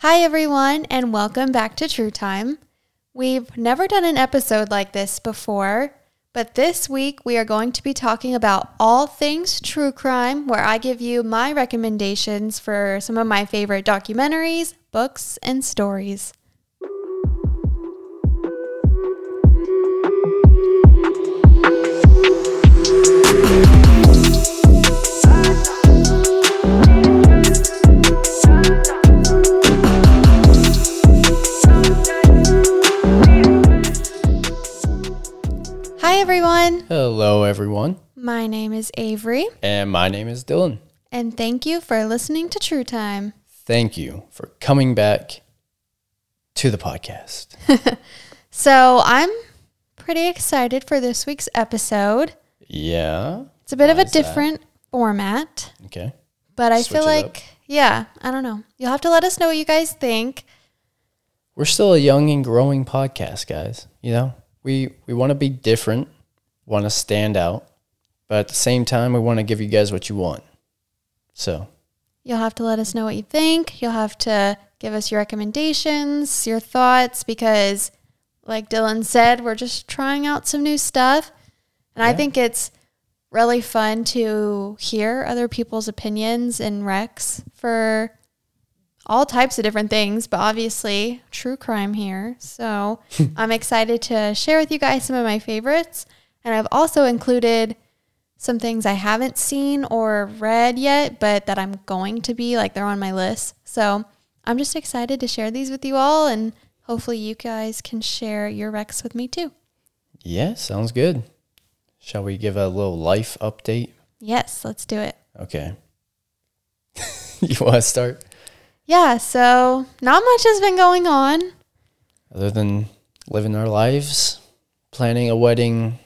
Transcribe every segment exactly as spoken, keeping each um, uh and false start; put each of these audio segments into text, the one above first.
Hi everyone, and welcome back to True Time. We've never done an episode like this before, but this week we are going to be talking about all things true crime, where I give you my recommendations for some of my favorite documentaries, books, and stories. Hi everyone. Hello everyone. My name is Avery. And my name is Dylan. And thank you for listening to True Time. Thank you for coming back to the podcast. So I'm pretty excited for this week's episode. Yeah. It's a bit Why of a is that? different format, Okay. but I Switch feel it up. like, yeah, I don't know. You'll have to let us know what you guys think. We're still a young and growing podcast, guys. You know, we, we want to be different, want to stand out, but at the same time, we want to give you guys what you want. So, You'll have to let us know what you think. You'll have to give us your recommendations, your thoughts, because like Dylan said, we're just trying out some new stuff. And I Yeah. think it's really fun to hear other people's opinions and recs for all types of different things, but obviously true crime here. So I'm excited to share with you guys some of my favorites. And I've also included some things I haven't seen or read yet, but that I'm going to be, like they're on my list. So I'm just excited to share these with you all, and hopefully you guys can share your recs with me too. yeah, sounds good. Shall we give a little life update? Yes, let's do it. Okay. You want to start? Yeah, so not much has been going on. Other than living our lives, planning a wedding,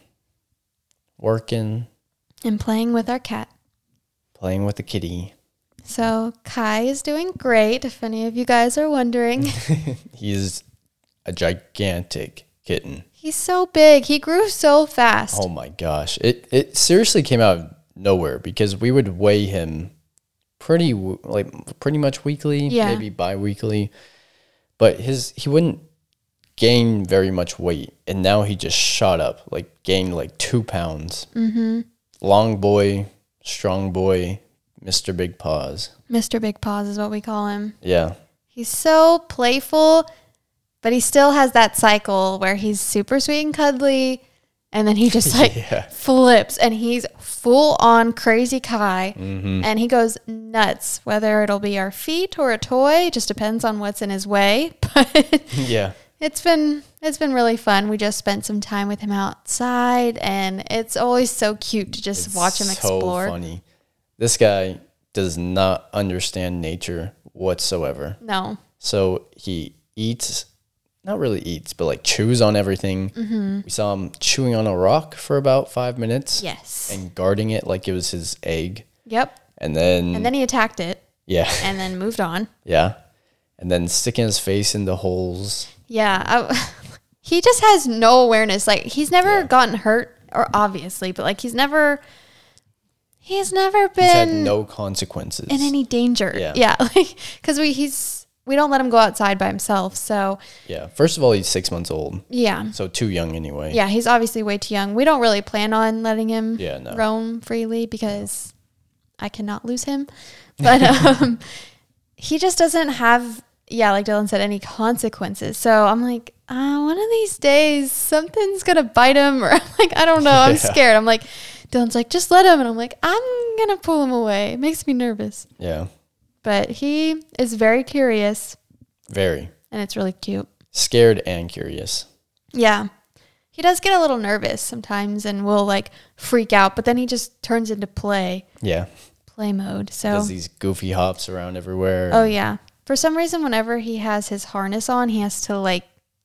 working, And playing with our cat. playing with the kitty. So Kai is doing great, if any of you guys are wondering. He's a gigantic kitten. He's so big. He grew so fast. Oh my gosh. It it seriously came out of nowhere because we would weigh him pretty w- like pretty much weekly, Yeah. maybe bi-weekly. But his he wouldn't gain very much weight, and now he just shot up, like gained like two pounds. Mm-hmm. Long boy, strong boy, Mister Big Paws. Mister Big Paws is what we call him. Yeah. He's so playful, but he still has that cycle where he's super sweet and cuddly, and then he just like Yeah. flips, and he's full on crazy Kai, Mm-hmm. and he goes nuts, whether it'll be our feet or a toy. It just depends on what's in his way. But Yeah. it's been it's been really fun. We just spent some time with him outside, and it's always so cute to just It's watch him explore. So funny. This guy does not understand nature whatsoever. No. So he eats, not really eats, but like chews on everything. Mm-hmm. We saw him chewing on a rock for about five minutes Yes. and guarding it like it was his egg. Yep. And then, And then he attacked it yeah, and then moved on. yeah. And then sticking his face into holes. Yeah. I, he just has no awareness. Like, he's never Yeah. gotten hurt, or obviously, but like he's never he's never He's had been no consequences. in any danger. Yeah. Yeah. Like, because we he's we don't let him go outside by himself. So yeah. First of all, he's six months old. yeah. So too young anyway. Yeah, he's obviously way too young. We don't really plan on letting him Yeah, no. roam freely because I cannot lose him. But um, he just doesn't have, yeah, like Dylan said, any consequences. So I'm like, uh, one of these days something's gonna bite him, or I'm like, I don't know, I'm Yeah. scared. I'm like, Dylan's like, just let him, and I'm like, I'm gonna pull him away. It makes me nervous. Yeah. But he is very curious, Very. and it's really cute. Scared and curious. Yeah. He does get a little nervous sometimes and will like freak out, but then he just turns into play, Yeah. play mode. So, Does these goofy hops around everywhere. oh yeah. For some reason, whenever he has his harness on, he has to like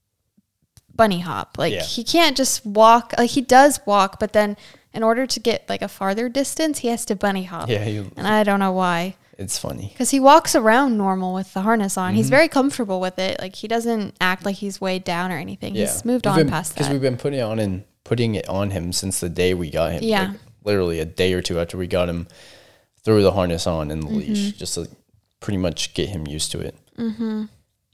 bunny hop. Like Yeah. he can't just walk. Like he does walk, but then in order to get like a farther distance, he has to bunny hop. Yeah, he, And I don't know why. it's funny. Because he walks around normal with the harness on. Mm-hmm. He's very comfortable with it. Like he doesn't act like he's weighed down or anything. Yeah. He's moved We've on been- past Because that. we've been putting it on and putting it on him since the day we got him. Yeah. Like, literally a day or two after we got him, threw the harness on and the Mm-hmm. leash just to pretty much get him used to it. Mm-hmm.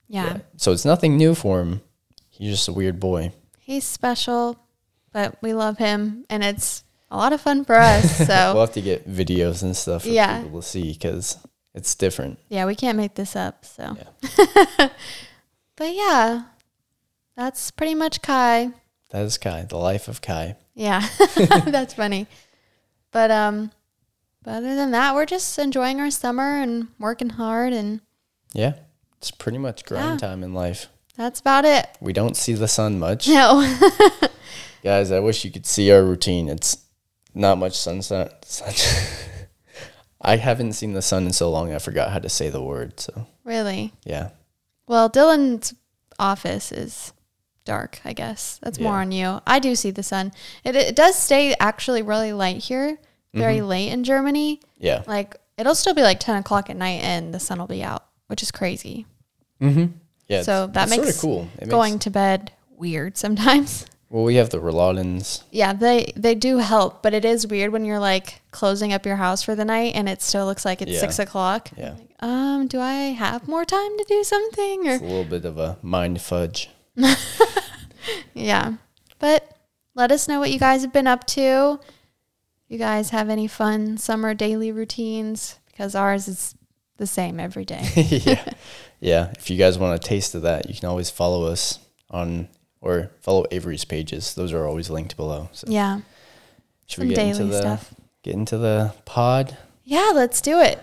Yeah. So it's nothing new for him. He's just a weird boy. He's special, but we love him, and it's a lot of fun for us. So we'll have to get videos and stuff for Yeah. people to see because it's different. yeah, we can't make this up. So, Yeah. but yeah, that's pretty much Kai. That is Kai, the life of Kai. Yeah, that's funny. But um, but other than that, we're just enjoying our summer and working hard, and Yeah, it's pretty much grind Yeah. time in life. that's about it. We don't see the sun much. No. Guys, I wish you could see our routine. It's not much sunset. Sun- I haven't seen the sun in so long, I forgot how to say the word. So, Really? yeah. Well, Dylan's office is dark, I guess. That's more Yeah. on you. I do see the sun. It, it does stay actually really light here, very Mm-hmm. late in Germany. Yeah. Like, it'll still be like ten o'clock at night and the sun will be out, which is crazy. Mm-hmm. Yeah. So it's, that it's sort makes of cool. It Going makes, to bed weird sometimes. well, we have the Rolladins. Yeah, they, they do help, but it is weird when you're like closing up your house for the night and it still looks like it's Yeah. six o'clock. Yeah. Like, um, do I have more time to do something? Or It's a little bit of a mind fudge. Yeah. But let us know what you guys have been up to. You guys have any fun summer daily routines? Because ours is the same every day. yeah. Yeah. If you guys want a taste of that, you can always follow us on or follow Avery's pages. Those are always linked below. So Yeah. should we Some get into daily the stuff. get into the pod? Yeah, let's do it.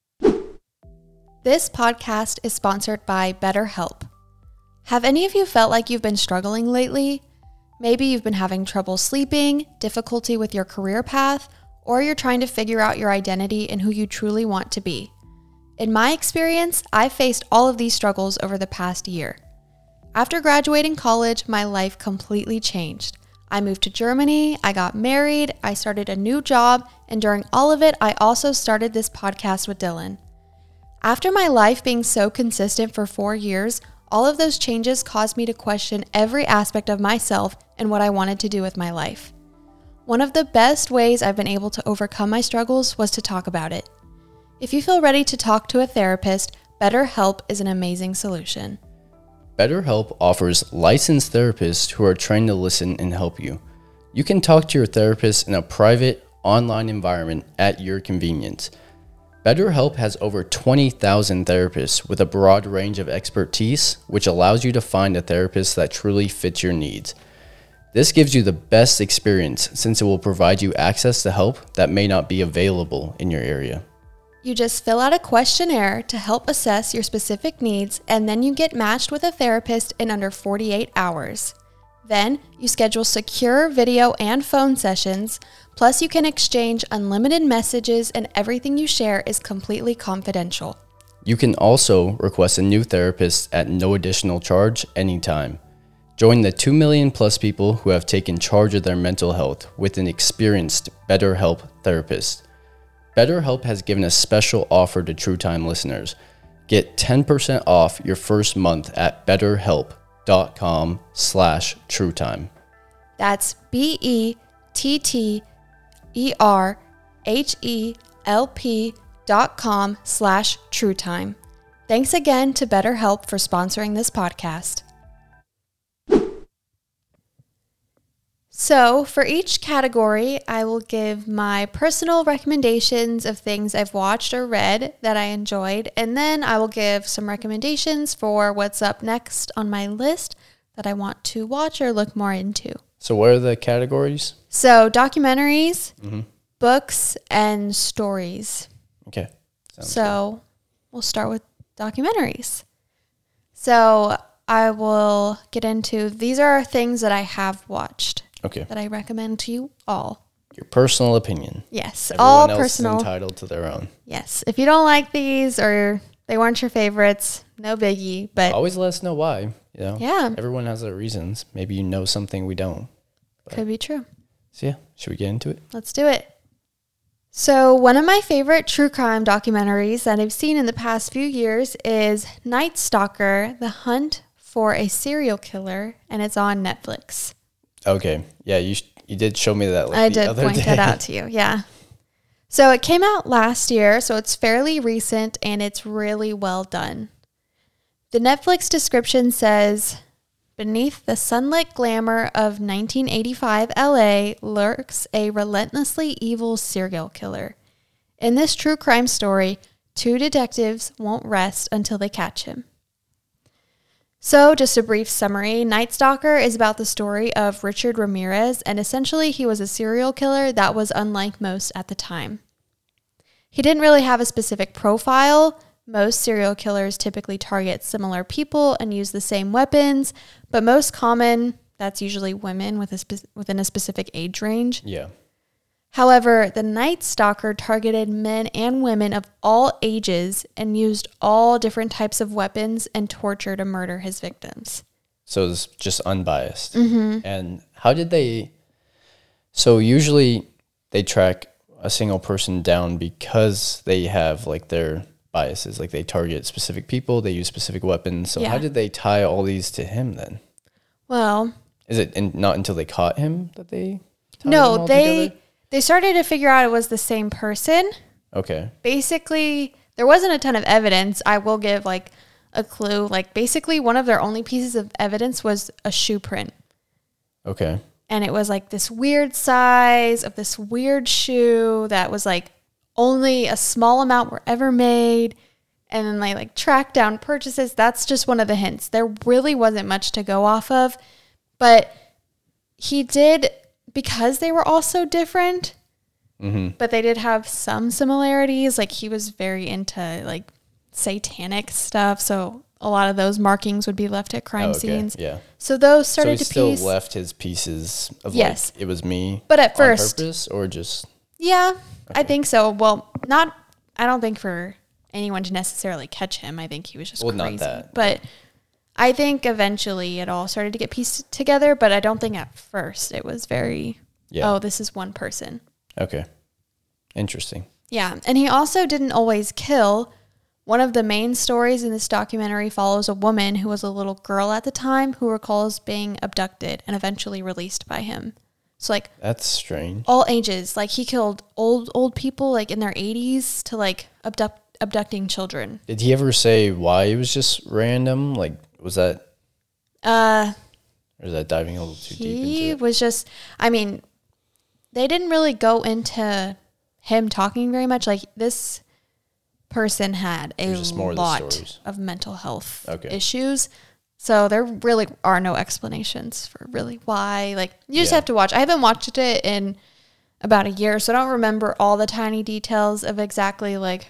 This podcast is sponsored by BetterHelp. Have any of you felt like you've been struggling lately? Maybe you've been having trouble sleeping, difficulty with your career path, or you're trying to figure out your identity and who you truly want to be. In my experience, I've faced all of these struggles over the past year. After graduating college, my life completely changed. I moved to Germany, I got married, I started a new job, and during all of it, I also started this podcast with Dylan. After my life being so consistent for four years, all of those changes caused me to question every aspect of myself and what I wanted to do with my life. One of the best ways I've been able to overcome my struggles was to talk about it. If you feel ready to talk to a therapist, BetterHelp is an amazing solution. BetterHelp offers licensed therapists who are trained to listen and help you. You can talk to your therapist in a private, online environment at your convenience. BetterHelp has over twenty thousand therapists with a broad range of expertise, which allows you to find a therapist that truly fits your needs. This gives you the best experience since it will provide you access to help that may not be available in your area. You just fill out a questionnaire to help assess your specific needs, and then you get matched with a therapist in under forty-eight hours. Then, you schedule secure video and phone sessions, plus you can exchange unlimited messages and everything you share is completely confidential. You can also request a new therapist at no additional charge anytime. Join the two million plus people who have taken charge of their mental health with an experienced BetterHelp therapist. BetterHelp has given a special offer to True Time listeners. Get ten percent off your first month at betterhelp.com slash truetime. That's B E T T E R H E L P dot com slash truetime. Thanks again to BetterHelp for sponsoring this podcast. So, for each category, I will give my personal recommendations of things I've watched or read that I enjoyed, and then I will give some recommendations for what's up next on my list that I want to watch or look more into. So what are the categories? So, documentaries, Mm-hmm. books, and stories. Okay. Sounds So, we'll start with documentaries. So, I will get into these are things that I have watched. Okay. That I recommend to you all. Your personal opinion. Yes, Everyone all else personal. is entitled to their own. Yes, if you don't like these or they weren't your favorites, no biggie. But Always let us know why. You know, yeah, everyone has their reasons. Maybe you know something we don't. could be true. So yeah, should we get into it? Let's do it. So one of my favorite true crime documentaries that I've seen in the past few years is Night Stalker: The Hunt for a Serial Killer, and it's on Netflix. Okay. Yeah, you sh- you did show me that like I the did other point day. that out to you. Yeah. So it came out last year, so it's fairly recent and it's really well done. The Netflix description says, beneath the sunlit glamour of nineteen eighty-five L A lurks a relentlessly evil serial killer. In this true crime story, two detectives won't rest until they catch him. So, just a brief summary. Night Stalker is about the story of Richard Ramirez, and essentially he was a serial killer that was unlike most at the time. He didn't really have a specific profile. Most serial killers typically target similar people and use the same weapons, but most common, that's usually women with a spe- within a specific age range. Yeah. However, the Night Stalker targeted men and women of all ages and used all different types of weapons and torture to murder his victims. So it's just unbiased. Mm-hmm. And how did they... So usually they track a single person down because they have like their biases. Like they target specific people, they use specific weapons. So Yeah. how did they tie all these to him then? Well... Is it in, not until they caught him that they tied them No, all they... together? They started to figure out it was the same person. Okay. Basically, there wasn't a ton of evidence. I will give like a clue. Like basically one of their only pieces of evidence was a shoe print. Okay. And it was like this weird size of this weird shoe that was like only a small amount were ever made. And then they like tracked down purchases. That's just one of the hints. There really wasn't much to go off of. But he did... Because they were all so different, mm-hmm. but they did have some similarities. Like he was very into like satanic stuff, so a lot of those markings would be left at crime oh, okay. scenes. Yeah. So those started so he to still piece. left his pieces of Yes. like it was me. But at on first, purpose or just yeah, okay. I think so. Well, not. I don't think for anyone to necessarily catch him. I think he was just well, crazy. not that, but. I think eventually it all started to get pieced together, but I don't think at first it was very, yeah. oh, this is one person. Okay. Interesting. Yeah. And he also didn't always kill. One of the main stories in this documentary follows a woman who was a little girl at the time who recalls being abducted and eventually released by him. So like that's strange. All ages. Like he killed old old people like in their eighties to like abduct abducting children. Did he ever say why it was just random? Like was that uh or is that diving a little too deep into he it? was just I mean they didn't really go into him talking very much. Like this person had a lot of, of mental health okay. issues. So there really are no explanations for really why. Like you just yeah. have to watch. I haven't watched it in about a year, so I don't remember all the tiny details of exactly like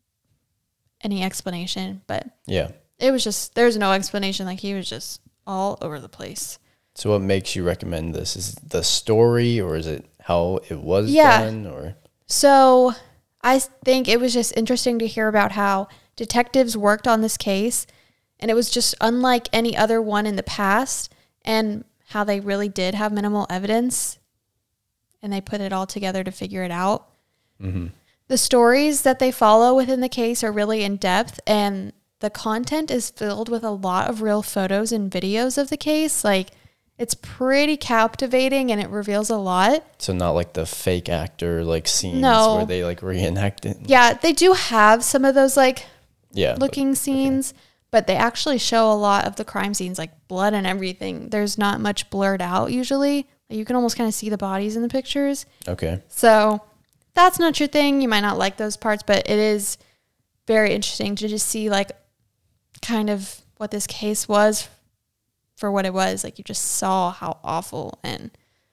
any explanation. But yeah, it was just there's no explanation. Like he was just all over the place. So what makes you recommend this? Is it the story or is it how it was yeah. done? Or so I think it was just interesting to hear about how detectives worked on this case. And it was just unlike any other one in the past and how they really did have minimal evidence and they put it all together to figure it out. Mm-hmm. The stories that they follow within the case are really in depth and the content is filled with a lot of real photos and videos of the case. Like it's pretty captivating and it reveals a lot. So not like the fake actor like scenes no. where they like reenact it. Yeah, they do have some of those like yeah, looking but, scenes. Okay. But they actually show a lot of the crime scenes, like blood and everything. There's not much blurred out usually. You can almost kind of see the bodies in the pictures. Okay. So that's not your thing. You might not like those parts, but it is very interesting to just see like kind of what this case was for what it was. Like you just saw how awful and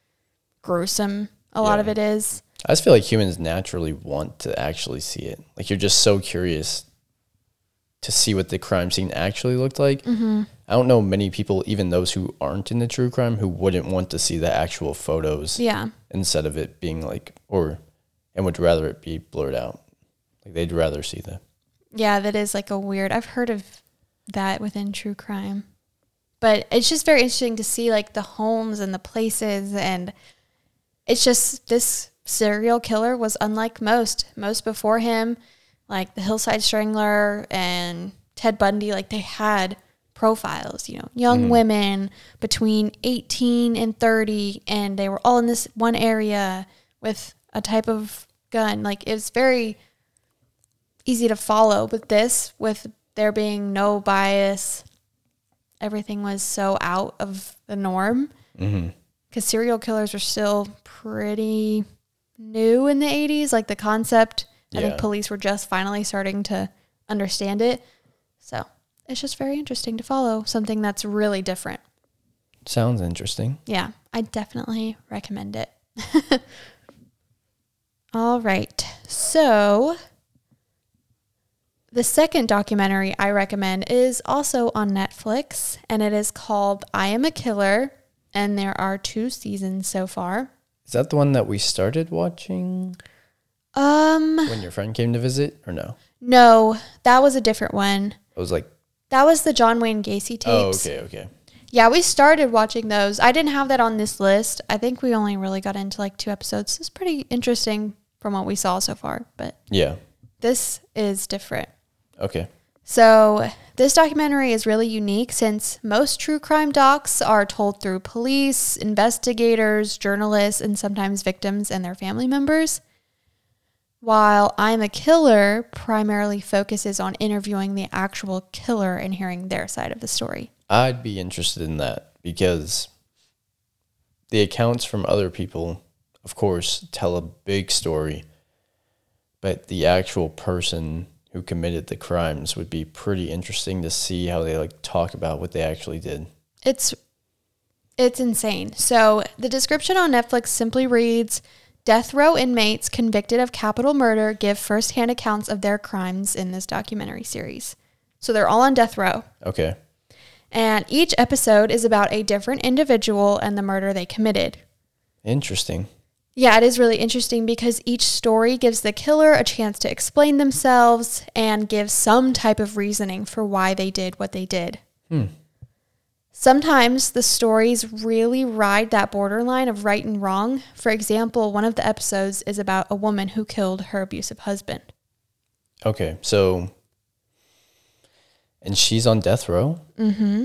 gruesome a yeah. lot of it is. I just feel like humans naturally want to actually see it. Like you're just so curious to see what the crime scene actually looked like. Mm-hmm. I don't know many people, even those who aren't into true crime, who wouldn't want to see the actual photos yeah. instead of it being like, or, and would rather it be blurred out. Like they'd rather see that. Yeah, that is like a weird, I've heard of that within true crime. But it's just very interesting to see like the homes and the places. And it's just, this serial killer was unlike most. Most before him, like the Hillside Strangler and Ted Bundy, like they had profiles, you know, young mm-hmm. women between eighteen and thirty, and they were all in this one area with a type of gun. Like it's very easy to follow. But this, with there being no bias. Everything was so out of the norm. Mm-hmm. Because serial killers were still pretty new in the eighties. Like the concept, I Yeah. think police were just finally starting to understand it. So it's just very interesting to follow something that's really different. Sounds interesting. Yeah, I definitely recommend it. All right. So the second documentary I recommend is also on Netflix, and it is called I Am a Killer, and there are two seasons so far. Is that the one that we started watching Um, when your friend came to visit, or no? no, that was a different one. I was like, That was the John Wayne Gacy tapes. oh, okay, okay. Yeah, we started watching those. I didn't have that on this list. I think we only really got into like two episodes. It's pretty interesting from what we saw so far, but Yeah. this is different. Okay. So this documentary is really unique since most true crime docs are told through police, investigators, journalists, and sometimes victims and their family members. While I'm a Killer primarily focuses on interviewing the actual killer and hearing their side of the story. I'd be interested in that because the accounts from other people, of course, tell a big story, but the actual person who committed the crimes would be pretty interesting to see how they like talk about what they actually did. It's it's insane. So the description on Netflix simply reads, death row inmates convicted of capital murder give firsthand accounts of their crimes in this documentary series. So they're all on death row. Okay. And each episode is about a different individual and the murder they committed. Interesting. Yeah, it is really interesting because each story gives the killer a chance to explain themselves and give some type of reasoning for why they did what they did. Hmm. Sometimes the stories really ride that borderline of right and wrong. For example, one of the episodes is about a woman who killed her abusive husband. Okay, so, and she's on death row? Mm-hmm.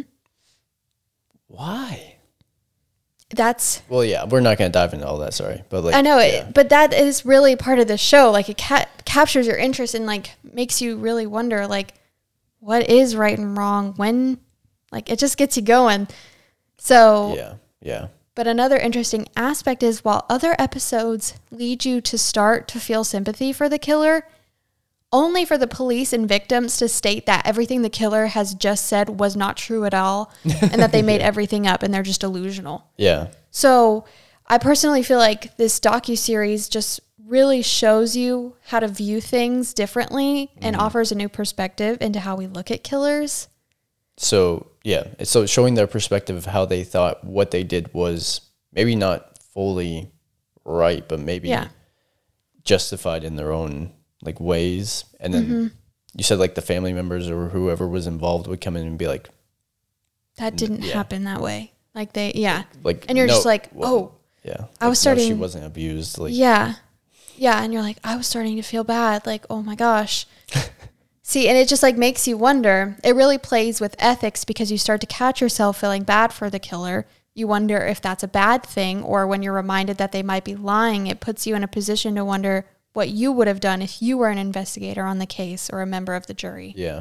Why? That's... Well, yeah, we're not going to dive into all that, sorry. But like, I know, yeah. it, but that is really part of the show. Like, it ca- captures your interest and, like, makes you really wonder, like, what is right and wrong? When, like, it just gets you going. So... Yeah, yeah. But another interesting aspect is while other episodes lead you to start to feel sympathy for the killer, only for the police and victims to state that everything the killer has just said was not true at all and that they made Yeah. everything up and they're just delusional. Yeah. So I personally feel like this docuseries just really shows you how to view things differently and Mhm. offers a new perspective into how we look at killers. So, yeah, it's so showing their perspective of how they thought what they did was maybe not fully right, but maybe Yeah. justified in their own like ways. And then Mm-hmm. you said like the family members or whoever was involved would come in and be like, That didn't Yeah. happen that way. Like they, yeah. like, And you're no, just like, well, oh, yeah, I was like, no, she starting- wasn't abused. Like, yeah. Yeah. And you're like, I was starting to feel bad. Like, oh my gosh. See, and it just like makes you wonder. It really plays with ethics because you start to catch yourself feeling bad for the killer. You wonder if that's a bad thing, or when you're reminded that they might be lying, it puts you in a position to wonder what you would have done if you were an investigator on the case or a member of the jury. yeah.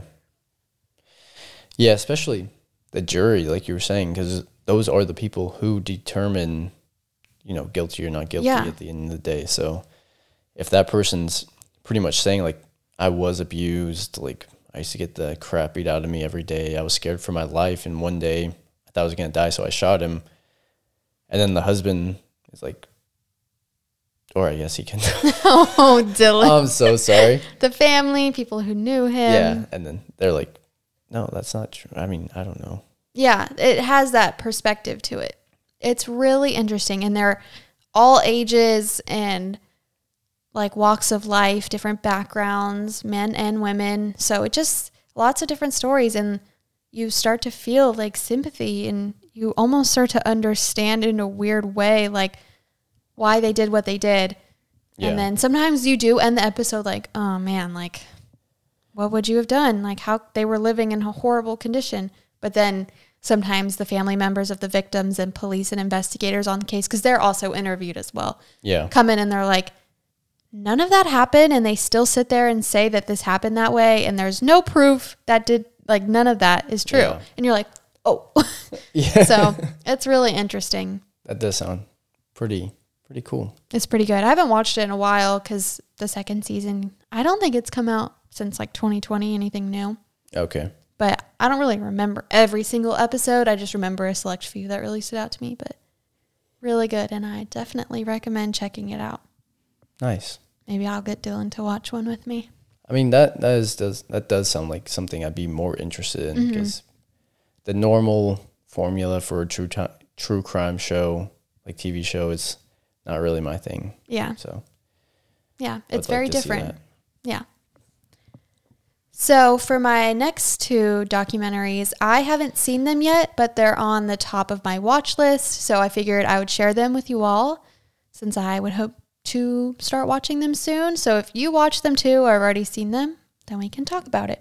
Yeah, especially the jury, like you were saying, because those are the people who determine, you know, guilty or not guilty Yeah. at the end of the day. So if that person's pretty much saying, like, I was abused, like, I used to get the crap beat out of me every day, I was scared for my life, and one day I thought I was going to die, so I shot him. And then the husband is like, or I guess he can. Oh, Dylan. I'm so sorry. The family, people who knew him. Yeah. And then they're like, no, that's not true. I mean, I don't know. Yeah, it has that perspective to it. It's really interesting. And they're all ages and like walks of life, different backgrounds, men and women. So it just lots of different stories. And you start to feel like sympathy and you almost start to understand in a weird way, like why they did what they did. Yeah. And then sometimes you do end the episode like, oh man, like what would you have done? Like how they were living in a horrible condition. But then sometimes the family members of the victims and police and investigators on the case, because they're also interviewed as well, Yeah. come in and they're like, none of that happened, and they still sit there and say that this happened that way, and there's no proof that did, like, none of that is true. Yeah. And you're like, oh. Yeah. So it's really interesting. That does sound pretty, pretty cool. It's pretty good. I haven't watched it in a while because the second season, I don't think it's come out since like twenty twenty, anything new. Okay. But I don't really remember every single episode. I just remember a select few that really stood out to me, but really good. And I definitely recommend checking it out. Nice. Maybe I'll get Dylan to watch one with me. I mean, that, that is, does, that does sound like something I'd be more interested in, because mm-hmm. the normal formula for a true time, true crime show, like T V show, is not really my thing. Yeah. So. Yeah, it's very like different. Yeah. So for my next two documentaries, I haven't seen them yet, but they're on the top of my watch list. So I figured I would share them with you all, since I would hope to start watching them soon. So if you watch them too or have already seen them, then we can talk about it.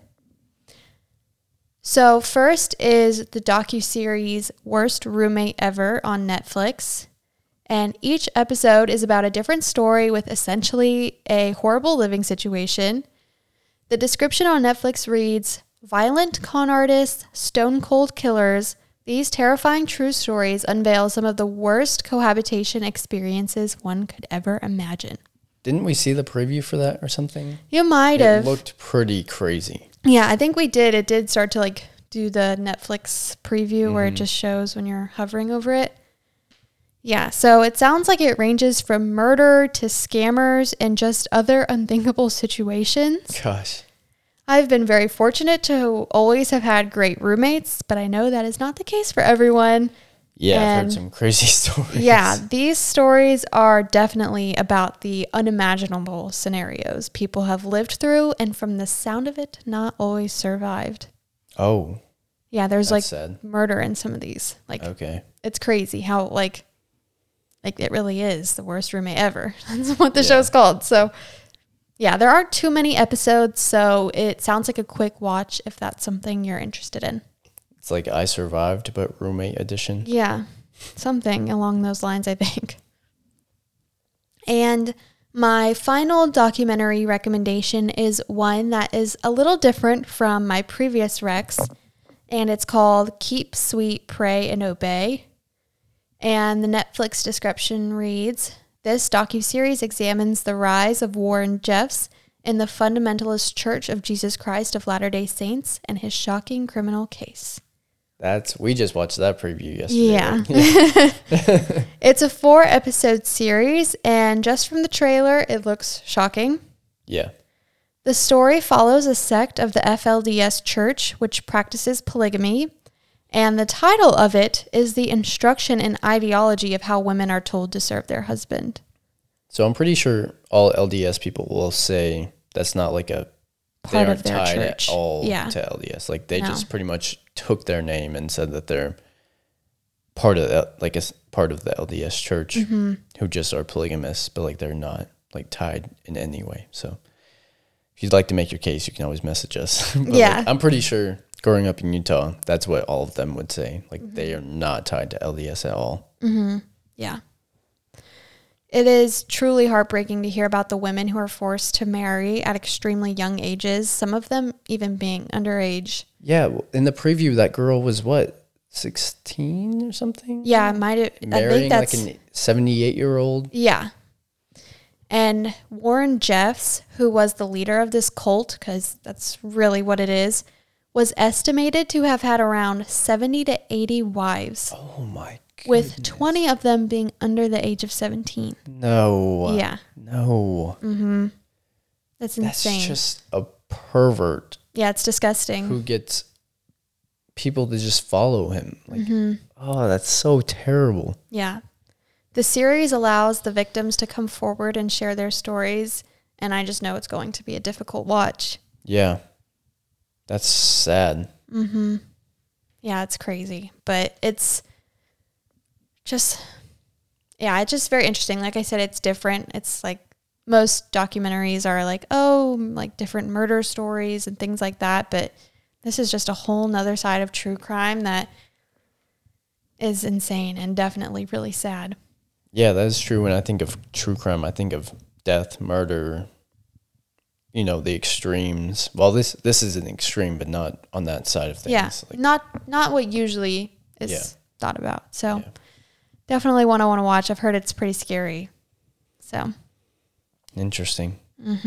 So first is the docuseries Worst Roommate Ever on Netflix. And each episode is about a different story with essentially a horrible living situation. The description on Netflix reads, "Violent con artists, stone cold killers, these terrifying true stories unveil some of the worst cohabitation experiences one could ever imagine." Didn't we see the preview for that or something? You might it have. It looked pretty crazy. Yeah, I think we did. It did start to like do the Netflix preview mm-hmm. where it just shows when you're hovering over it. Yeah, so it sounds like it ranges from murder to scammers and just other unthinkable situations. Gosh. I've been very fortunate to always have had great roommates, but I know that is not the case for everyone. Yeah, and I've heard some crazy stories. Yeah, these stories are definitely about the unimaginable scenarios people have lived through, and from the sound of it, not always survived. Oh. Yeah, there's like sad. Murder in some of these. Like, okay. It's crazy how like... Like, it really is the worst roommate ever. That's what the yeah. show's called. So, yeah, there aren't too many episodes, so it sounds like a quick watch if that's something you're interested in. It's like I Survived, but roommate edition. Yeah, something along those lines, I think. And my final documentary recommendation is one that is a little different from my previous recs, and it's called Keep Sweet, Pray, and Obey. And the Netflix description reads, "This docuseries examines the rise of Warren Jeffs in the Fundamentalist Church of Jesus Christ of Latter-day Saints and his shocking criminal case." That's we just watched that preview yesterday. Yeah. yeah. It's a four-episode series, and just from the trailer, it looks shocking. Yeah. The story follows a sect of the F L D S Church, which practices polygamy. And the title of it is the instruction and ideology of how women are told to serve their husband. So I'm pretty sure all L D S people will say that's not like a part of their tied church. At all yeah. to L D S. Like they no. just pretty much took their name and said that they're part of the, like a part of the L D S church mm-hmm. who just are polygamists, but like they're not like tied in any way. So if you'd like to make your case, you can always message us. yeah. Like, I'm pretty sure growing up in Utah, that's what all of them would say. Like, mm-hmm. they are not tied to L D S at all. Mm-hmm. Yeah. It is truly heartbreaking to hear about the women who are forced to marry at extremely young ages, some of them even being underage. Yeah. In the preview, that girl was, what, sixteen or something? Yeah, might have. Marrying I think that's, like a seventy-eight-year-old? Yeah. And Warren Jeffs, who was the leader of this cult, because that's really what it is, was estimated to have had around seventy to eighty wives. Oh, my goodness. With twenty of them being under the age of seventeen. No. Yeah. No. Mm-hmm. That's insane. That's just a pervert. Yeah, it's disgusting. Who gets people to just follow him. Like, mm-hmm. oh, that's so terrible. Yeah. The series allows the victims to come forward and share their stories, and I just know it's going to be a difficult watch. Yeah. That's sad. Mm-hmm. Yeah, it's crazy. But it's just, yeah, it's just very interesting. Like I said, it's different. It's like most documentaries are like, oh, like different murder stories and things like that. But this is just a whole nother side of true crime that is insane and definitely really sad. Yeah, that is true. When I think of true crime, I think of death, murder, you know, the extremes. Well, this this is an extreme, but not on that side of things. Yeah, Like, not not what usually is Yeah. thought about. So Yeah. definitely one I want to watch. I've heard it's pretty scary. So interesting.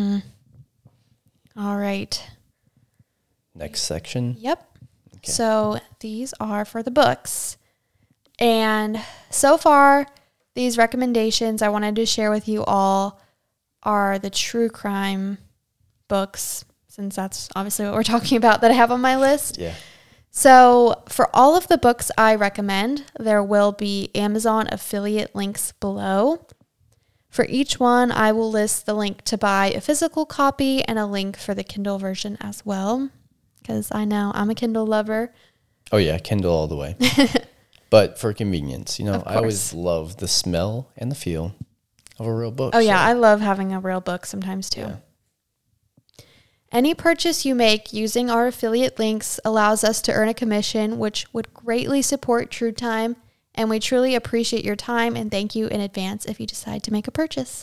all right. Next section. Yep. Okay. So these are for the books. And so far, these recommendations I wanted to share with you all are the true crime books, since that's obviously what we're talking about that I have on my list. Yeah. So for all of the books I recommend, there will be Amazon affiliate links below. For each one, I will list the link to buy a physical copy and a link for the Kindle version as well, because I know I'm a Kindle lover. Oh yeah, Kindle all the way. But for convenience, you know, Of I always course. love the smell and the feel of a real book. Oh yeah, so- I love having a real book sometimes too. yeah. Any purchase you make using our affiliate links allows us to earn a commission, which would greatly support True Time, and we truly appreciate your time and thank you in advance if you decide to make a purchase.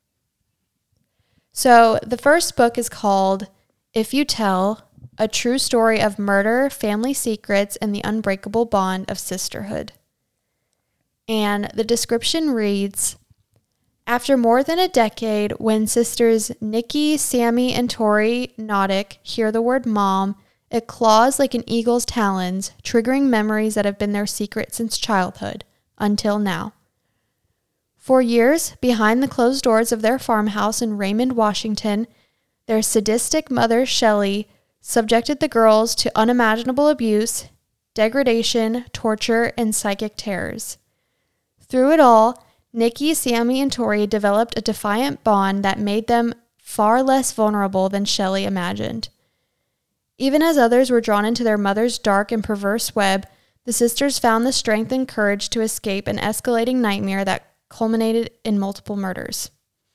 So the first book is called If You Tell, A True Story of Murder, Family Secrets, and the Unbreakable Bond of Sisterhood. And the description reads, after more than a decade, when sisters Nikki, Sammy, and Tori Nodick hear the word mom, it claws like an eagle's talons, triggering memories that have been their secret since childhood, until now. For years, behind the closed doors of their farmhouse in Raymond, Washington, their sadistic mother, Shelley, subjected the girls to unimaginable abuse, degradation, torture, and psychic terrors. Through it all, Nikki, Sammy, and Tori developed a defiant bond that made them far less vulnerable than Shelley imagined. Even as others were drawn into their mother's dark and perverse web, the sisters found the strength and courage to escape an escalating nightmare that culminated in multiple murders.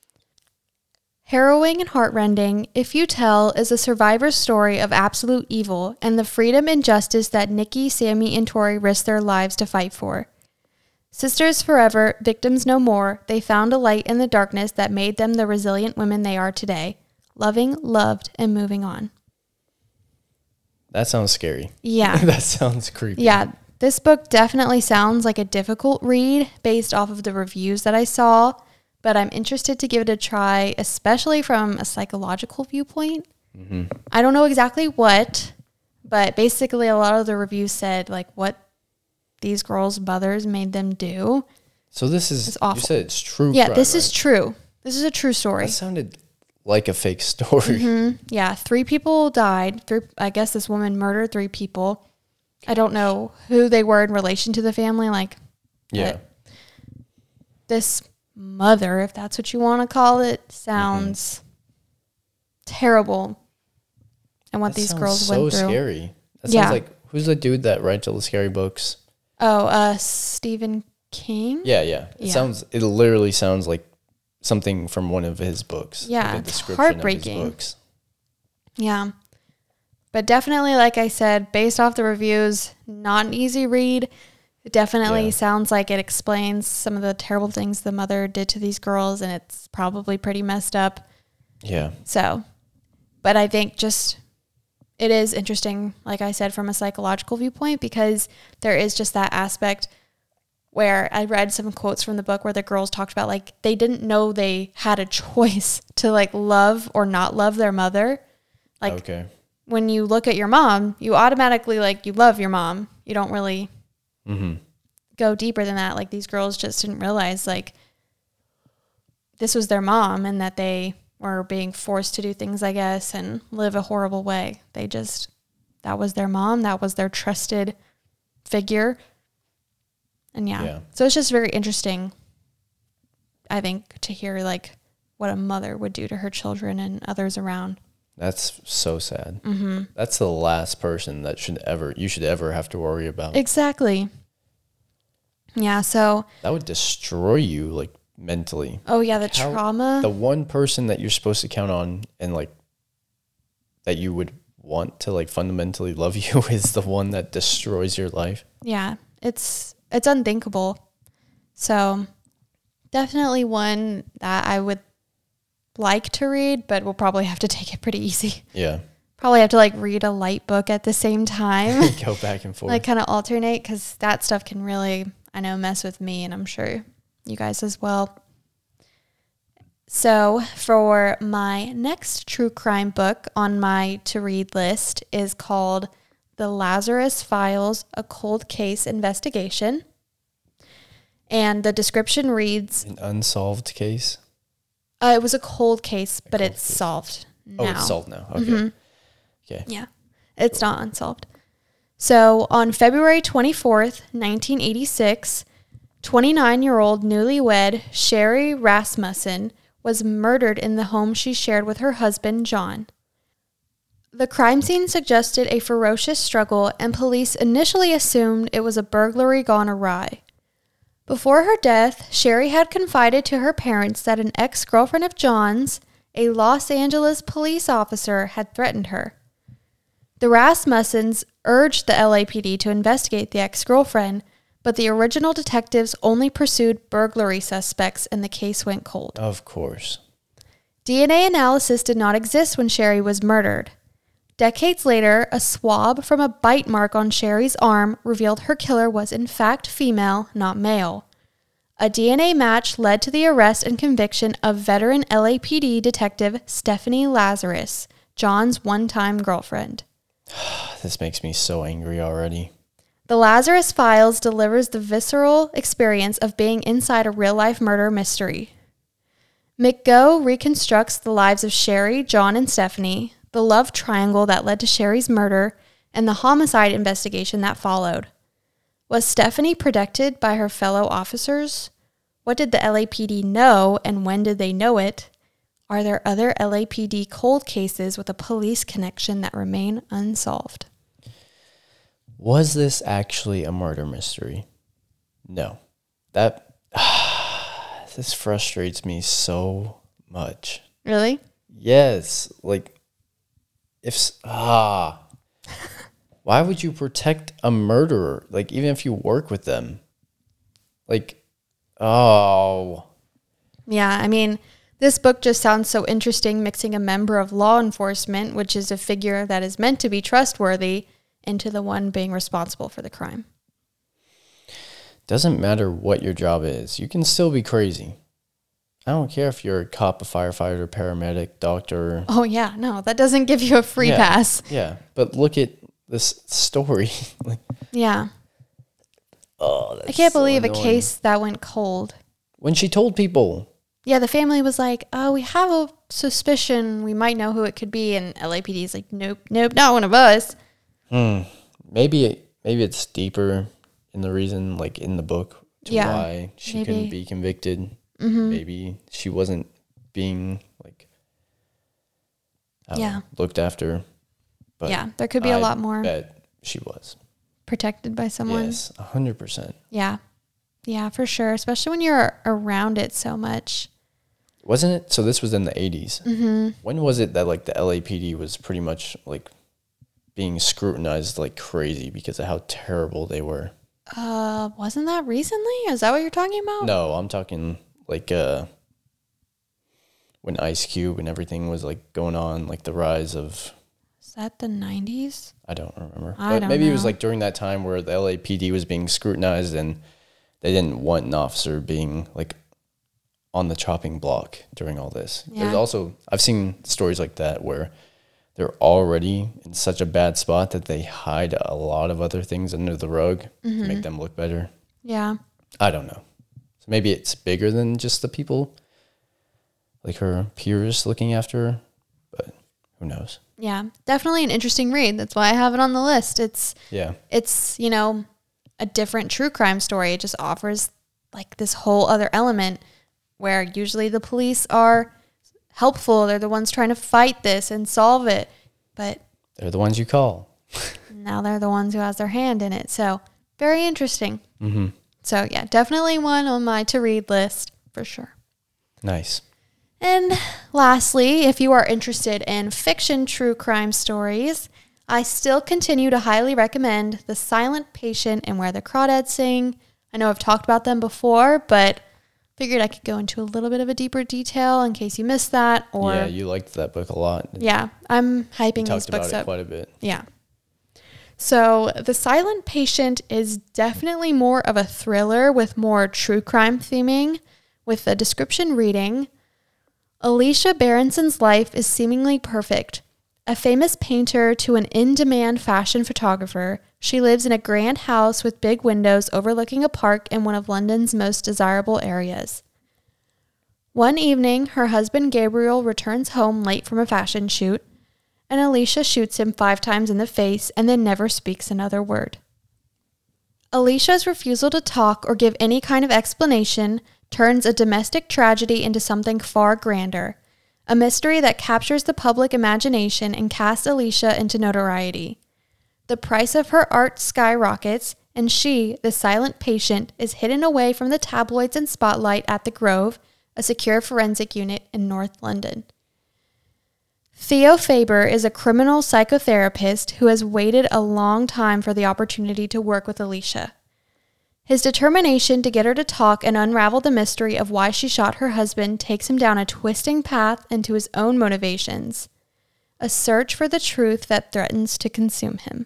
Harrowing and heartrending, If You Tell is a survivor's story of absolute evil and the freedom and justice that Nikki, Sammy, and Tori risked their lives to fight for. Sisters forever, victims no more, they found a light in the darkness that made them the resilient women they are today, loving, loved, and moving on. That sounds scary. Yeah. That sounds creepy. Yeah, this book definitely sounds like a difficult read based off of the reviews that I saw, but I'm interested to give it a try, especially from a psychological viewpoint. Mm-hmm. I don't know exactly what, but basically a lot of the reviews said like what these girls' mothers made them do. So this is, It's awful. you said it's true Yeah, crime, this is right? true. This is a true story. That sounded like a fake story. Mm-hmm. Yeah, three people died. Three, I guess this woman murdered three people. I don't know who they were in relation to the family. Like, Yeah. this mother, if that's what you want to call it, sounds Mm-hmm. terrible. And what That these sounds girls so went through. scary. That Yeah. sounds like, who's the dude that writes all the scary books? Oh, uh, Stephen King. Yeah, yeah. It Yeah. sounds, it literally sounds like something from one of his books. Yeah, like a it's description heartbreaking. Of his books. Yeah. But definitely, like I said, based off the reviews, not an easy read. It definitely Yeah. sounds like it explains some of the terrible things the mother did to these girls, and it's probably pretty messed up. Yeah. So, but I think just it is interesting, like I said, from a psychological viewpoint, because there is just that aspect where I read some quotes from the book where the girls talked about like they didn't know they had a choice to like love or not love their mother. Like okay. when you look at your mom, you automatically like you love your mom. You don't really Mm-hmm. go deeper than that. Like these girls just didn't realize like this was their mom and that they were being forced to do things, I guess, and live a horrible way. They just, that was their mom. That was their trusted figure. And yeah. Yeah. So it's just very interesting, I think, to hear like what a mother would do to her children and others around. That's so sad. Mm-hmm. That's the last person that should ever, you should ever have to worry about. Exactly. Yeah. So, That would destroy you, like, mentally. oh yeah, the How- trauma. The one person that you're supposed to count on and, like, that you would want to, like, fundamentally love you is the one that destroys your life. Yeah, it's it's unthinkable. So definitely one that I would like to read, but we'll probably have to take it pretty easy. Yeah. Probably have to like read a light book at the same time. Go back and forth. Like kind of alternate, because that stuff can really, I know, mess with me, and I'm sure you guys as well. So for my next true crime book on my to-read list is called The Lazarus Files, A Cold Case Investigation. And the description reads... An unsolved case? Uh, it was a cold case, but cold it's case. solved now. Oh, it's solved now. Okay. Mm-hmm. Okay. Yeah, it's not unsolved. So on February twenty-fourth, nineteen eighty-six, twenty-nine-year-old newlywed Sherry Rasmussen was murdered in the home she shared with her husband, John. The crime scene suggested a ferocious struggle, and police initially assumed it was a burglary gone awry. Before her death, Sherry had confided to her parents that an ex-girlfriend of John's, a Los Angeles police officer, had threatened her. The Rasmussens urged the L A P D to investigate the ex-girlfriend, but the original detectives only pursued burglary suspects, and the case went cold. Of course. D N A analysis did not exist when Sherry was murdered. Decades later, a swab from a bite mark on Sherry's arm revealed her killer was in fact female, not male. A D N A match led to the arrest and conviction of veteran L A P D detective Stephanie Lazarus, John's one-time girlfriend. This makes me so angry already. The Lazarus Files delivers the visceral experience of being inside a real-life murder mystery. McGough reconstructs the lives of Sherry, John, and Stephanie, the love triangle that led to Sherry's murder, and the homicide investigation that followed. Was Stephanie protected by her fellow officers? What did the L A P D know, and when did they know it? Are there other L A P D cold cases with a police connection that remain unsolved? Was this actually a murder mystery? No. That this frustrates me so much. Really? Yes, like if ah why would you protect a murderer? Like even if you work with them. Like oh. Yeah, I mean, this book just sounds so interesting, mixing a member of law enforcement, which is a figure that is meant to be trustworthy, into the one being responsible for the crime. Doesn't matter what your job is. You can still be crazy. I don't care if you're a cop, a firefighter, paramedic, doctor. Oh, yeah. No, that doesn't give you a free yeah, pass. Yeah. But look at this story. like, yeah. Oh, that's I can't so believe annoying. a case that went cold. When she told people. Yeah, the family was like, oh, we have a suspicion. We might know who it could be. And L A P D's like, nope, nope, not one of us. Hmm. Maybe it, maybe it's deeper in the reason, like in the book, to yeah, why she maybe. couldn't be convicted. Mm-hmm. Maybe she wasn't being like I don't yeah know, looked after. But yeah, there could be a I lot more. Bet she was Protected by someone. Yes, a hundred percent. Yeah, yeah, for sure. Especially when you're around it so much. Wasn't it? So this was in the eighties. Mm-hmm. When was it that like the L A P D was pretty much like being scrutinized like crazy because of how terrible they were? Uh, wasn't that recently? Is that what you're talking about? No, I'm talking like uh, when Ice Cube and everything was like going on, like the rise of. Is that the nineties? I don't remember. I but don't maybe know. it was like during that time where the L A P D was being scrutinized and they didn't want an officer being like on the chopping block during all this. Yeah. There's also, I've seen stories like that where they're already in such a bad spot that they hide a lot of other things under the rug Mm-hmm. to make them look better. Yeah. I don't know. So maybe it's bigger than just the people, like her peers looking after her, but who knows? Yeah. Definitely an interesting read. That's why I have it on the list. It's, Yeah. it's, you know, a different true crime story. It just offers like this whole other element where usually the police are helpful. They're the ones trying to fight this and solve it. But They're the ones you call. now they're the ones who has their hand in it. So very interesting. Mm-hmm. So yeah, definitely one on my to read list for sure. Nice. And lastly, if you are interested in fiction true crime stories, I still continue to highly recommend The Silent Patient and Where the Crawdads Sing. I know I've talked about them before, but I figured I could go into a little bit of a deeper detail in case you missed that. Or yeah, you liked that book a lot. Yeah, I'm hyping You these talked about books it up. quite a bit. Yeah. So The Silent Patient is definitely more of a thriller with more true crime theming, with the description reading, Alicia Berenson's life is seemingly perfect. A famous painter to an in-demand fashion photographer, she lives in a grand house with big windows overlooking a park in one of London's most desirable areas. One evening, her husband Gabriel returns home late from a fashion shoot, and Alicia shoots him five times in the face and then never speaks another word. Alicia's refusal to talk or give any kind of explanation turns a domestic tragedy into something far grander, a mystery that captures the public imagination and casts Alicia into notoriety. The price of her art skyrockets, and she, the silent patient, is hidden away from the tabloids and spotlight at the Grove, a secure forensic unit in North London. Theo Faber is a criminal psychotherapist who has waited a long time for the opportunity to work with Alicia. His determination to get her to talk and unravel the mystery of why she shot her husband takes him down a twisting path into his own motivations, a search for the truth that threatens to consume him.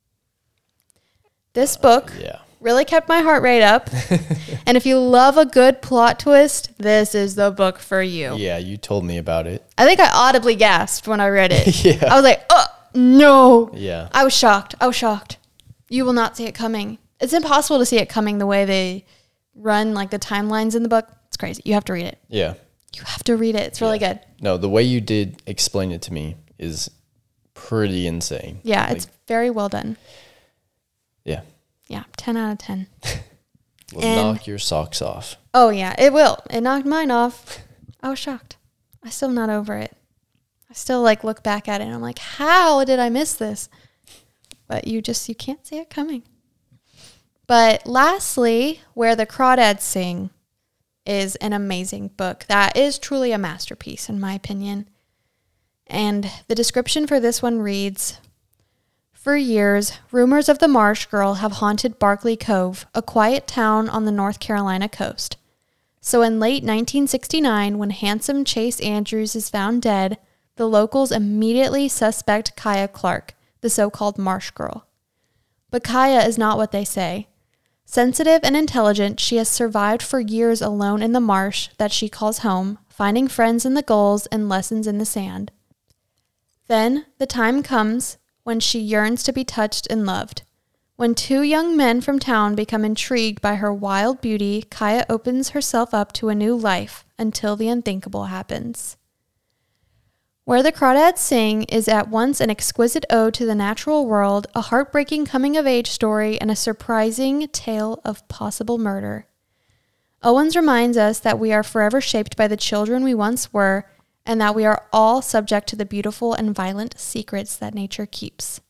This book Yeah. really kept my heart rate up, and if you love a good plot twist, this is the book for you. Yeah, you told me about it. I think I audibly gasped when I read it. Yeah. I was like, oh, no. Yeah. I was shocked. I was shocked. You will not see it coming. It's impossible to see it coming the way they run like the timelines in the book. It's crazy. You have to read it. Yeah. You have to read it. It's really Yeah. good. No, the way you did explain it to me is pretty insane. Yeah, Like, it's very well done. yeah. Yeah, ten out of ten. Will And- knock your socks off. Oh, yeah, it will. It knocked mine off. I was shocked. I'm still not over it. I still like look back at it and I'm like, how did I miss this? But you just, you can't see it coming. But lastly, Where the Crawdads Sing is an amazing book. That is truly a masterpiece, in my opinion. And the description for this one reads, for years, rumors of the Marsh Girl have haunted Barkley Cove, a quiet town on the North Carolina coast. So in late nineteen sixty-nine, when handsome Chase Andrews is found dead, the locals immediately suspect Kaya Clark, the so-called Marsh Girl. But Kaya is not what they say. Sensitive and intelligent, she has survived for years alone in the marsh that she calls home, finding friends in the gulls and lessons in the sand. Then the time comes when she yearns to be touched and loved. When two young men from town become intrigued by her wild beauty, Kaya opens herself up to a new life until the unthinkable happens. Where the Crawdads Sing is at once an exquisite ode to the natural world, a heartbreaking coming-of-age story, and a surprising tale of possible murder. Owens reminds us that we are forever shaped by the children we once were, and that we are all subject to the beautiful and violent secrets that nature keeps.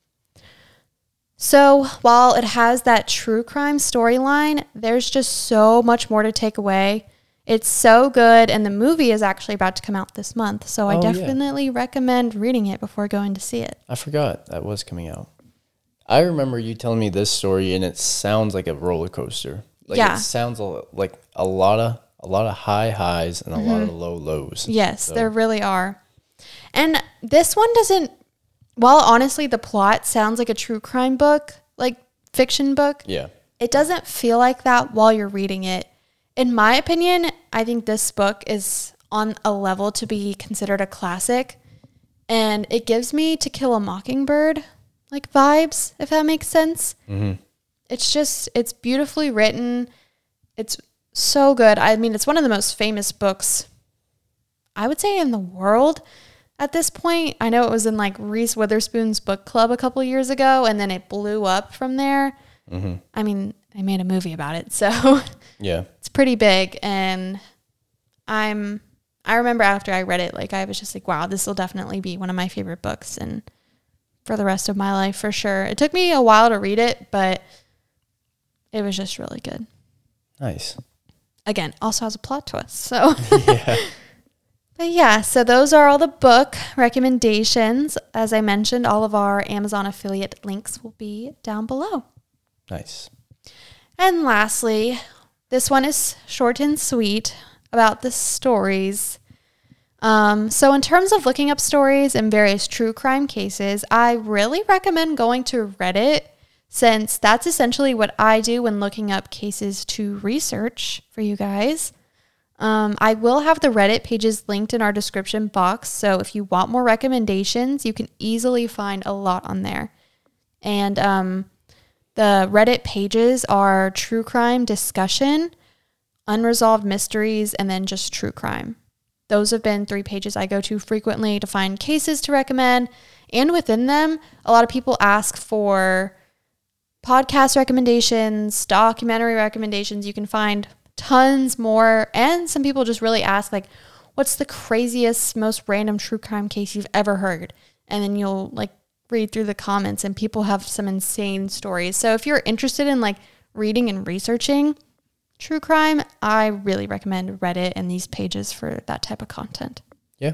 So, while it has that true crime storyline, there's just so much more to take away. It's so good, and the movie is actually about to come out this month, so I Oh, yeah. definitely recommend reading it before going to see it. I forgot that was coming out. I remember you telling me this story, and it sounds like a roller coaster. Like Yeah. It sounds a- like a lot of a lot of high highs and a lot of low lows. Yes, So- there really are. And this one doesn't, while honestly the plot sounds like a true crime book, like fiction book, Yeah. it doesn't feel like that while you're reading it. In my opinion, I think this book is on a level to be considered a classic, and it gives me To Kill a Mockingbird like vibes, if that makes sense. Mm-hmm. It's just, it's beautifully written. It's so good. I mean, it's one of the most famous books, I would say, in the world at this point. I know it was in like Reese Witherspoon's book club a couple years ago, and then it blew up from there. Mm-hmm. I mean, I made a movie about it, so Yeah. it's pretty big. And I'm, I remember after I read it, like I was just like, wow, this will definitely be one of my favorite books, and for the rest of my life for sure. It took me a while to read it, but it was just really good. Nice. Again, also has a plot twist. So, Yeah. but yeah, so those are all the book recommendations. As I mentioned, all of our Amazon affiliate links will be down below. Nice. And lastly, This one is short and sweet about the stories. Um, so in terms of looking up stories and various true crime cases, I really recommend going to Reddit, since that's essentially what I do when looking up cases to research for you guys. Um, I will have the Reddit pages linked in our description box, so if you want more recommendations, you can easily find a lot on there. And um, the Reddit pages are true crime discussion, unresolved mysteries, and then just true crime. Those have been three pages I go to frequently to find cases to recommend. And within them, a lot of people ask for podcast recommendations, documentary recommendations. You can find tons more. And some people just really ask, like, what's the craziest, most random true crime case you've ever heard? And then you'll like read through the comments and people have some insane stories. So if you're interested in like reading and researching true crime, I really recommend Reddit and these pages for that type of content. Yeah.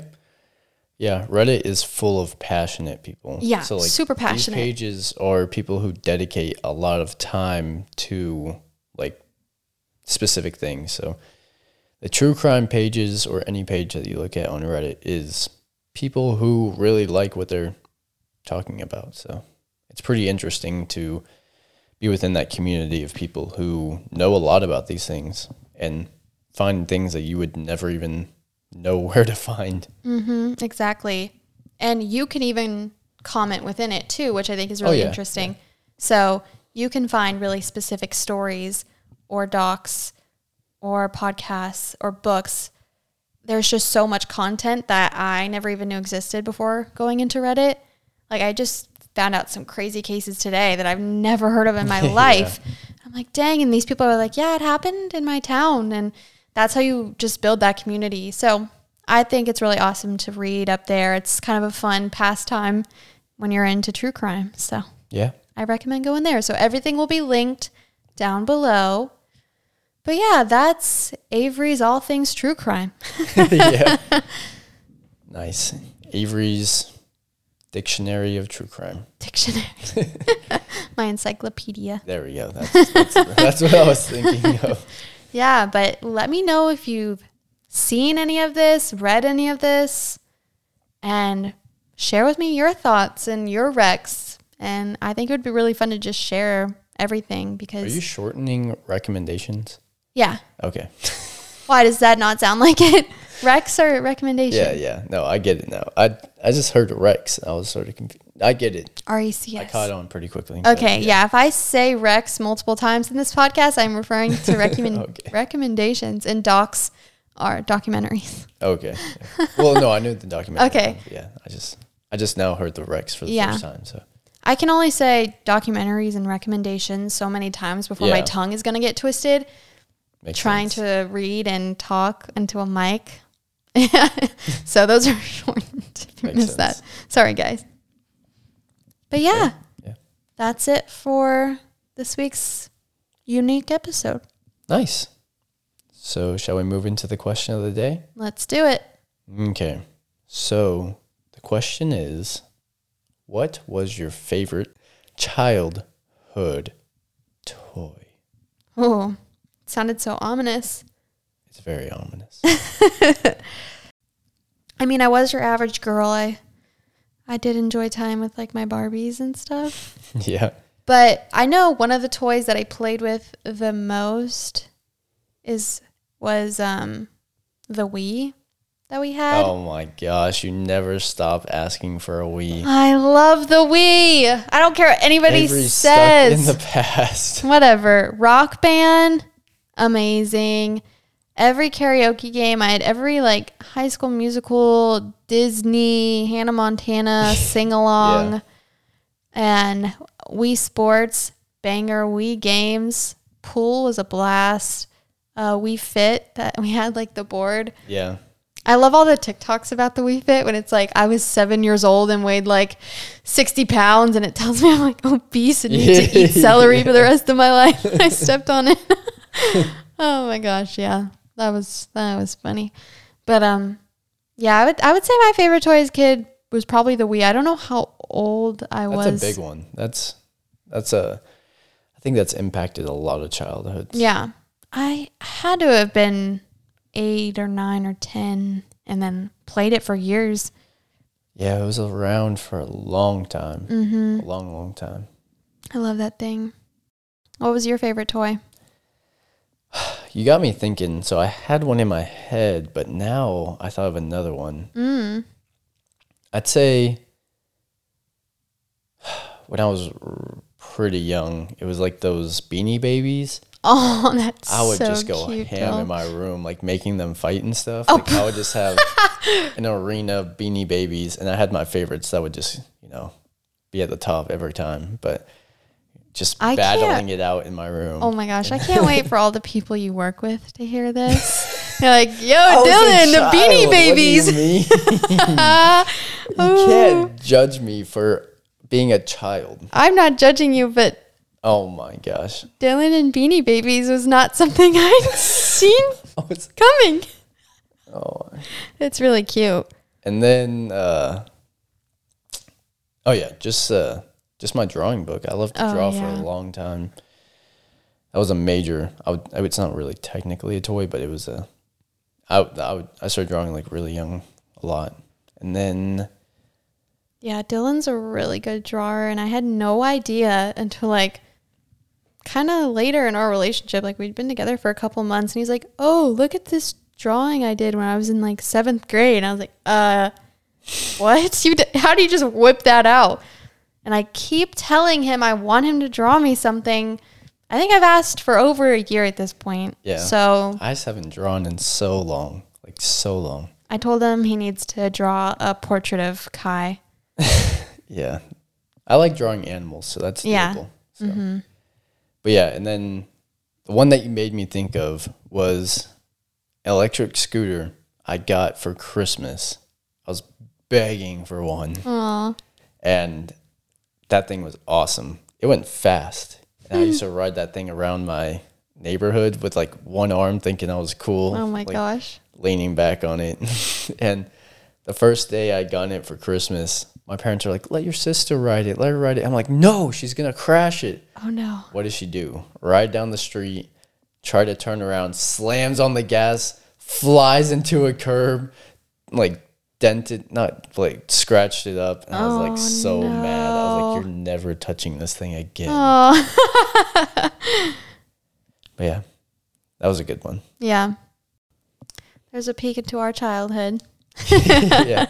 Yeah, Reddit is full of passionate people. Yeah, so like super passionate. These pages are people who dedicate a lot of time to like specific things. So the true crime pages or any page that you look at on Reddit is people who really like what they're talking about. So it's pretty interesting to be within that community of people who know a lot about these things and find things that you would never even know where to find. Mm-hmm, exactly. And you can even comment within it too, which I think is really oh, yeah. interesting. Yeah. So you can find really specific stories or docs or podcasts or books. There's just so much content that I never even knew existed before going into Reddit. Like I just found out some crazy cases today that I've never heard of in my life. Yeah. I'm like, dang. And these people are like, yeah, it happened in my town. And that's how you just build that community. So I think it's really awesome to read up there. It's kind of a fun pastime when you're into true crime. So yeah, I recommend going there. So everything will be linked down below. But yeah, that's Avery's All Things True Crime. Yeah. Nice. Avery's Dictionary of True Crime. Dictionary. My encyclopedia. There we go. That's, that's, that's what I was thinking of. Yeah, but let me know if you've seen any of this, read any of this, and share with me your thoughts and your recs. And I think it would be really fun to just share everything because... Are you shortening recommendations? Yeah. Okay. Why does that not sound like it? Recs or recommendation? Yeah, yeah. No, I get it now. I I just heard Rex. I was sort of confused. I get it. R E C S. I caught on pretty quickly. Okay, yeah. yeah. If I say Rex multiple times in this podcast, I'm referring to recommend okay. recommendations, and docs are documentaries. Okay. Well, no, I knew the documentary. Okay. Yeah, I just I just now heard the Rex for the yeah. first time. So I can only say documentaries and recommendations so many times before yeah. my tongue is going to get twisted. Makes trying sense. To read and talk into a mic. So those are shortened if you missed that. Sorry, guys. But yeah, yeah, yeah, that's it for this week's unique episode. Nice. So shall we move into the question of the day? Let's do it. Okay. So the question is, what was your favorite childhood toy? Oh, it sounded so ominous. It's very ominous. I mean, I was your average girl. I I did enjoy time with like my Barbies and stuff. Yeah. But I know one of the toys that I played with the most is was um the Wii that we had. Oh my gosh, you never stop asking for a Wii. I love the Wii. I don't care what anybody Avery's says. Stuck in the past. Whatever. Rock Band, amazing. Every karaoke game, I had every like High School Musical, Disney, Hannah Montana sing-along, yeah. And Wii Sports, banger. Wii Games, pool was a blast. Uh, Wii Fit, that we had like the board. Yeah. I love all the TikToks about the Wii Fit when it's like I was seven years old and weighed like sixty pounds and it tells me I'm like obese and need to eat celery for the rest of my life. I stepped on it. Oh my gosh, yeah. That was that was funny. But um yeah, I would I would say my favorite toy as a kid was probably the Wii. I don't know how old I that's was. That's a big one. That's that's a I think that's impacted a lot of childhoods. Yeah. I had to have been eight or nine or ten and then played it for years. Yeah, it was around for a long time. Mm-hmm. A long, long time. I love that thing. What was your favorite toy? You got me thinking. So I had one in my head, but now I thought of another one. Mm. I'd say when I was pretty young, it was like those Beanie Babies. Oh, that's so I would just go cute, ham though. in my room, like making them fight and stuff. Oh. Like I would just have an arena of Beanie Babies, and I had my favorites that would just, you know, be at the top every time. But just I battling can't- it out in my room. Oh my gosh, I can't wait for all the people you work with to hear this. You're like, yo, I was a Dylan, the child. Beanie What do you Babies. mean? Uh, You can't judge me for being a child. I'm not judging you, but Oh my gosh. Dylan and Beanie Babies was not something I'd seen Oh, it's, coming. oh. It's really cute. And then, uh, oh yeah, just uh, just my drawing book. I loved to Oh, draw yeah. for a long time. That was a major. I would. I would. It's not really technically a toy, but it was a. I would, I would. I started drawing like really young, a lot, and then Yeah, Dylan's a really good drawer, and I had no idea until like kind of later in our relationship. Like we'd been together for a couple months, and he's like, "Oh, look at this drawing I did when I was in like seventh grade." And I was like, "Uh, what? You? D- how do you just whip that out?" And I keep telling him I want him to draw me something. I think I've asked for over a year at this point. Yeah. So I just haven't drawn in so long, like so long. I told him he needs to draw a portrait of Kai. Yeah, I like drawing animals, so that's Yeah. doable. So. Mm-hmm. But yeah, and then the one that you made me think of was an electric scooter I got for Christmas. I was begging for one, Aw. and that thing was awesome. It went fast. And I used to ride that thing around my neighborhood with like one arm, thinking I was cool. Oh my like, gosh. leaning back on it. And the first day I got it for Christmas, my parents are like, let your sister ride it. Let her ride it. I'm like, no, she's going to crash it. Oh no. What does she do? Ride down the street, try to turn around, slams on the gas, flies into a curb, like dented, not like scratched it up. And I was Oh, like so mad. I was no. like, you're never touching this thing again. Oh. But yeah, that was a good one. Yeah. There's a peek into our childhood. Yeah.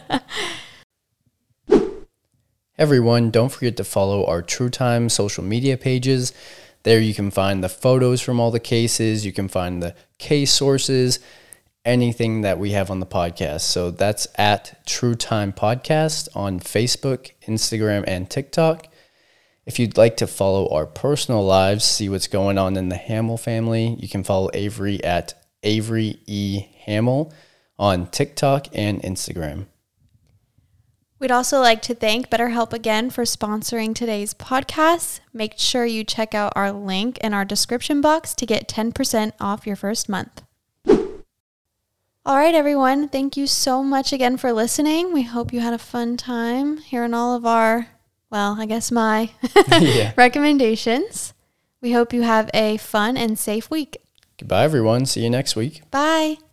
Everyone, don't forget to follow our True Time social media pages. There you can find the photos from all the cases. You can find the case sources, anything that we have on the podcast. So that's at True Time Podcast on Facebook, Instagram, and TikTok. If you'd like to follow our personal lives, see what's going on in the Hamill family, you can follow Avery at Avery E. Hamill on TikTok and Instagram. We'd also like to thank BetterHelp again for sponsoring today's podcast. Make sure you check out our link in our description box to get ten percent off your first month. All right, everyone. Thank you so much again for listening. We hope you had a fun time hearing all of our, well, I guess my Yeah. recommendations. We hope you have a fun and safe week. Goodbye, everyone. See you next week. Bye.